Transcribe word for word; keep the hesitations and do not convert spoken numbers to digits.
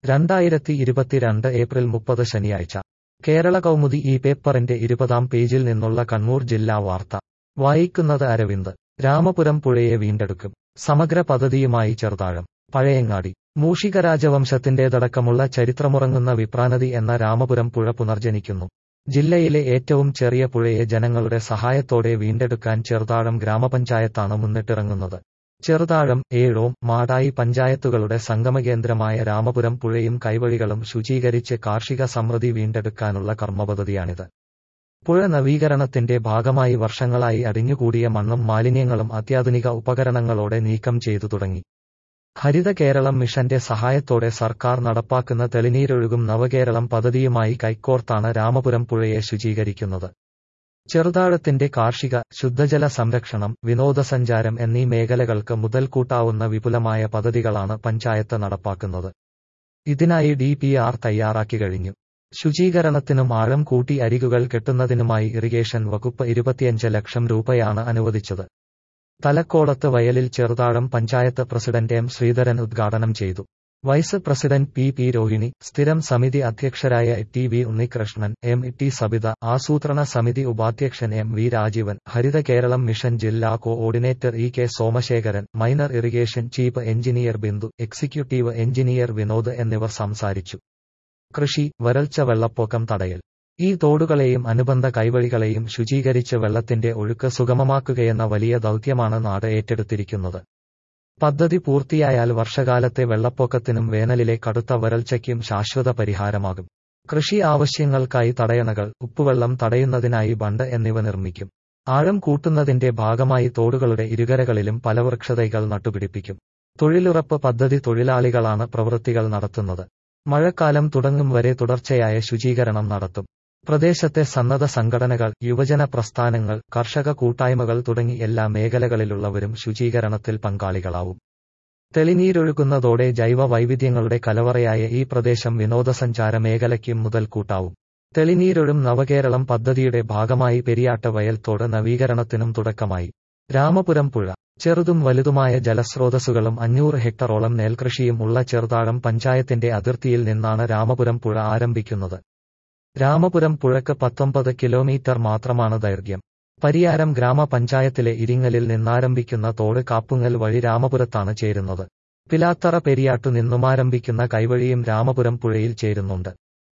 രണ്ടായിരത്തി ഇരുപത്തിരണ്ട് ഏപ്രിൽ മുപ്പത് ശനിയാഴ്ച കേരള കൗമുദി ഈ പേപ്പറിന്റെ ഇരുപതാം പേജിൽ നിന്നുള്ള കണ്ണൂർ ജില്ലാ വാർത്ത വായിക്കുന്നത് അരവിന്ദ്. രാമപുരം പുഴയെ വീണ്ടെടുക്കും സമഗ്ര പദ്ധതിയുമായി ചെറുതാഴം. പഴയങ്ങാടി. മൂഷിക രാജവംശത്തിന്റേതടക്കമുള്ള ചരിത്രമുറങ്ങുന്ന വിപ്രാനദി എന്ന രാമപുരം പുഴ പുനർജനിക്കുന്നു. ജില്ലയിലെ ഏറ്റവും ചെറിയ പുഴയെ ജനങ്ങളുടെ സഹായത്തോടെ വീണ്ടെടുക്കാൻ ചെറുതാഴം ഗ്രാമപഞ്ചായത്താണ് മുന്നിട്ടിറങ്ങുന്നത്. ചെറുതാഴം, ഏഴോം, മാടായി പഞ്ചായത്തുകളുടെ സംഗമകേന്ദ്രമായ രാമപുരം പുഴയും കൈവഴികളും ശുചീകരിച്ച് കാർഷിക സമൃദ്ധി വീണ്ടെടുക്കാനുള്ള കർമ്മപദ്ധതിയാണിത്. പുഴ നവീകരണത്തിന്റെ ഭാഗമായി വർഷങ്ങളായി അടിഞ്ഞുകൂടിയ മണ്ണും മാലിന്യങ്ങളും അത്യാധുനിക ഉപകരണങ്ങളോടെ നീക്കം ചെയ്തു തുടങ്ങി. ഹരിത കേരളം മിഷന്റെ സഹായത്തോടെ സർക്കാർ നടപ്പാക്കുന്ന തെളിനീരൊഴുകും നവകേരളം പദ്ധതിയുമായി കൈകോർത്താണ് രാമപുരം പുഴയെ ശുചീകരിക്കുന്നത്. ചെറുതാഴത്തിന്റെ കാർഷിക, ശുദ്ധജല സംരക്ഷണം, വിനോദസഞ്ചാരം എന്നീ മേഖലകൾക്ക് മുതൽക്കൂട്ടാവുന്ന വിപുലമായ പദ്ധതികളാണ് പഞ്ചായത്ത് നടപ്പാക്കുന്നത്. ഇതിനായി ഡി പി ആർ തയ്യാറാക്കി കഴിഞ്ഞു. ശുചീകരണത്തിനും ആഴം കൂട്ടി അരികുകൾ കെട്ടുന്നതിനുമായി ഇറിഗേഷൻ വകുപ്പ് ഇരുപത്തിയഞ്ച് ലക്ഷം രൂപയാണ് അനുവദിച്ചത്. തലക്കോടത്ത് വയലിൽ ചെറുതാഴം പഞ്ചായത്ത് പ്രസിഡന്റ് എം ശ്രീധരൻ ഉദ്ഘാടനം ചെയ്തു. Vice president P P Rohini, സ്ഥിരം സമിതി അധ്യക്ഷരായ T V Unnikrishnan, M T Sabitha, ആസൂത്രണ സമിതി ഉപാധ്യക്ഷൻ M V Rajeevan, Haritha Keralam mission ജില്ലാ coordinator E K Somasekharan, minor irrigation chief engineer Bindu, executive engineer Vinod എന്നിവർ സംസാരിച്ചു. കൃഷി, വരൾച്ച, വെള്ളപ്പൊക്കം തടയൽ. ഈ തോടുകളെയും അനുബന്ധ കൈവഴികളെയും ശുചീകരിച്ച് വെള്ളത്തിന്റെ ഒഴുക്ക് സുഗമമാക്കുകയെന്ന വലിയ ദൗത്യമാണ് നാട് ഏറ്റെടുത്തിരിക്കുന്നത്. പദ്ധതി പൂർത്തിയായാൽ വർഷകാലത്തെ വെള്ളപ്പൊക്കത്തിനും വേനലിലെ കടുത്ത വരൾച്ചയ്ക്കും ശാശ്വത പരിഹാരമാകും. കൃഷി ആവശ്യങ്ങൾക്കായി തടയണകൾ, ഉപ്പുവെള്ളം തടയുന്നതിനായി ബണ്ട് എന്നിവ നിർമ്മിക്കും. ആഴം കൂട്ടുന്നതിന്റെ ഭാഗമായി തോടുകളുടെ ഇരുകരകളിലും ഫലവൃക്ഷതൈകൾ നട്ടുപിടിപ്പിക്കും. തൊഴിലുറപ്പ് പദ്ധതി തൊഴിലാളികളാണ് പ്രവൃത്തികൾ നടത്തുന്നത്. മഴക്കാലം തുടങ്ങും വരെ തുടർച്ചയായ ശുചീകരണം നടത്തും. പ്രദേശത്തെ സന്നദ്ധ സംഘടനകൾ, യുവജന പ്രസ്ഥാനങ്ങൾ, കർഷക കൂട്ടായ്മകൾ തുടങ്ങി എല്ലാ മേഖലകളിലുള്ളവരും ശുചീകരണത്തിൽ പങ്കാളികളാവും. തെളിനീരൊഴുകുന്നതോടെ ജൈവ വൈവിധ്യങ്ങളുടെ കലവറയായ ഈ പ്രദേശം വിനോദസഞ്ചാര മേഖലയ്ക്കും മുതൽക്കൂട്ടാവും. തെളിനീരൊഴും നവകേരളം പദ്ധതിയുടെ ഭാഗമായി പെരിയാട്ട് വയൽത്തോട് നവീകരണത്തിനും തുടക്കമായി. രാമപുരം പുഴ. ചെറുതും വലുതുമായ ജലസ്രോതസ്സുകളും അഞ്ഞൂറ് ഹെക്ടറോളം നെൽകൃഷിയും ഉള്ള ചെറുതാഴം പഞ്ചായത്തിന്റെ അതിർത്തിയിൽ നിന്നാണ് രാമപുരം പുഴ ആരംഭിക്കുന്നത്. രാമപുരം പുഴയ്ക്ക് പത്തൊമ്പത് കിലോമീറ്റർ മാത്രമാണ് ദൈർഘ്യം. പരിയാരം ഗ്രാമപഞ്ചായത്തിലെ ഇരിങ്ങലിൽ നിന്നാരംഭിക്കുന്ന തോട് കാപ്പുങ്ങൽ വഴി രാമപുരത്താണ് ചേരുന്നത്. പിലാത്തറ പെരിയാട്ടു നിന്നുമാരംഭിക്കുന്ന കൈവഴിയും രാമപുരം പുഴയിൽ ചേരുന്നുണ്ട്.